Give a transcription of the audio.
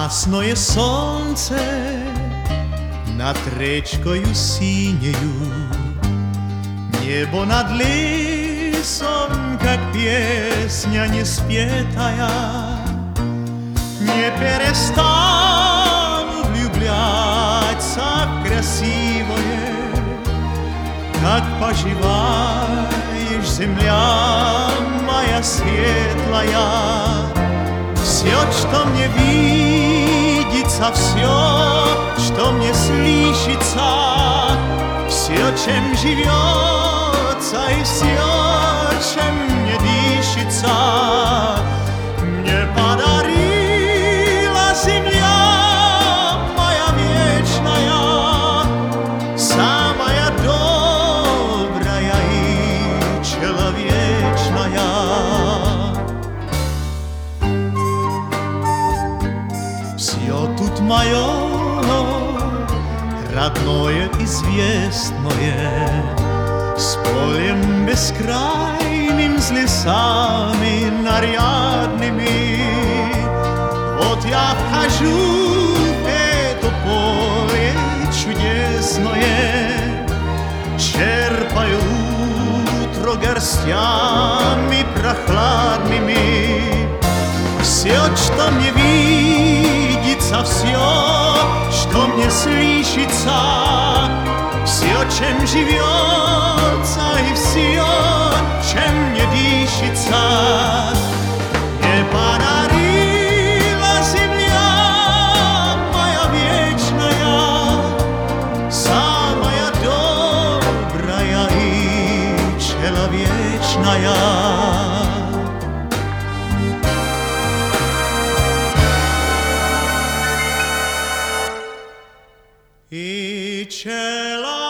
Ясное солнце над речкою синею, небо над лесом, как песня неспетая. Не перестану влюбляться в красивое. Как поживаешь, земля моя светлая? Все, что мне видится, все, что мне слышится, все, чем живется, и все, чем мне дышится, мне подарила земля моя вечная, самая добрая и человечная. Все тут мое, родное, известное, с полем бескрайним, с лесами нарядными. Вот я вхожу в это поле чудесное, черпаю утро горстями прохладными. Все, что мне видится, все, что мне слышится, все, чем живется, и все, чем мне дышится, мне подарила земля моя вечная, самая добрая и человечная. И